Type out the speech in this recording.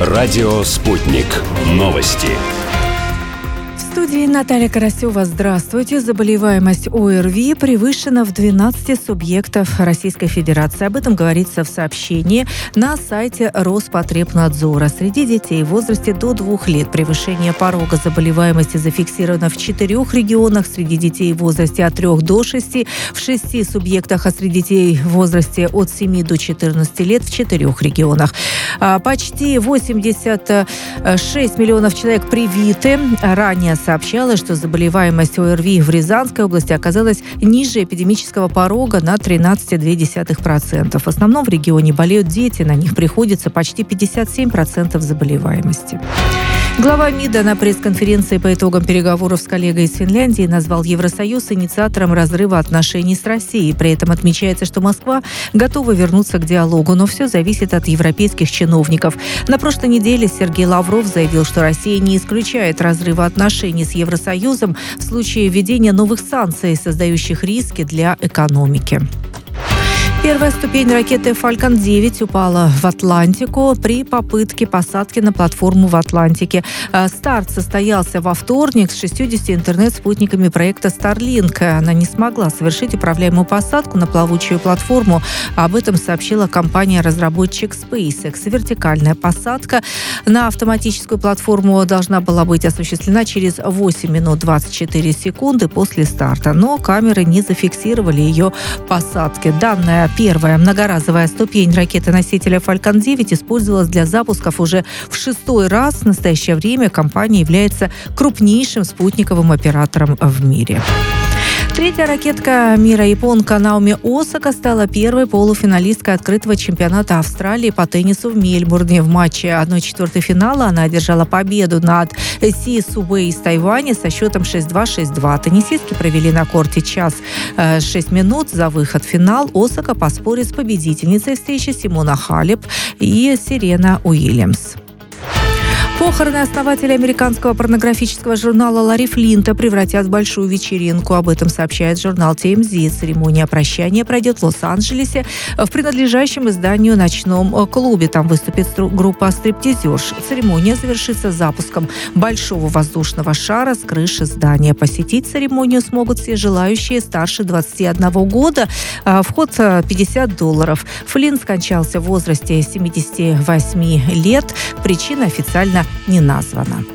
Радио «Спутник». Новости. В студии Наталья Карасева. Здравствуйте. Заболеваемость ОРВИ превышена в 12 субъектов Российской Федерации. Об этом говорится в сообщении на сайте Роспотребнадзора. Среди детей в возрасте до 2 лет превышение порога заболеваемости зафиксировано в 4 регионах. Среди детей в возрасте от 3 до 6 в 6 субъектах, а среди детей в возрасте от 7 до 14 лет в 4 регионах. Почти 86 миллионов человек привиты. Ранее сообщалось, что заболеваемость ОРВИ в Рязанской области оказалась ниже эпидемического порога на 13,2%. В основном в регионе болеют дети, на них приходится почти 57% заболеваемости. Глава МИДа на пресс-конференции по итогам переговоров с коллегой из Финляндии назвал Евросоюз инициатором разрыва отношений с Россией. При этом отмечается, что Москва готова вернуться к диалогу, но все зависит от европейских чиновников. На прошлой неделе Сергей Лавров заявил, что Россия не исключает разрыва отношений с Евросоюзом в случае введения новых санкций, создающих риски для экономики. Первая ступень ракеты Falcon 9 упала в Атлантику при попытке посадки на платформу в Атлантике. Старт состоялся во вторник с 60 интернет-спутниками проекта Starlink. Она не смогла совершить управляемую посадку на плавучую платформу. Об этом сообщила компания-разработчик SpaceX. Вертикальная посадка на автоматическую платформу должна была быть осуществлена через 8 минут 24 секунды после старта. Но камеры не зафиксировали ее посадки. Данная первая многоразовая ступень ракеты-носителя Falcon 9 использовалась для запусков уже в 6-й раз. В настоящее время компания является крупнейшим спутниковым оператором в мире. Третья ракетка мира, японка Наоми Осака, стала первой полуфиналисткой открытого чемпионата Австралии по теннису в Мельбурне. В матче 1/4 финала она одержала победу над Си Субэй из Тайваня со счетом 6-2, 6-2. Теннисистки провели на корте час 6 минут. За выход в финал Осака поспорит с победительницей встречи Симона Халеп и Серена Уильямс. Похороны основателя американского порнографического журнала Ларри Флинта превратят в большую вечеринку. Об этом сообщает журнал TMZ. Церемония прощания пройдет в Лос-Анджелесе в принадлежащем изданию ночном клубе. Там выступит группа стриптизерш. Церемония завершится запуском большого воздушного шара с крыши здания. Посетить церемонию смогут все желающие старше 21 года. Вход $50. Флинт скончался в возрасте 78 лет. Причина официально не названа.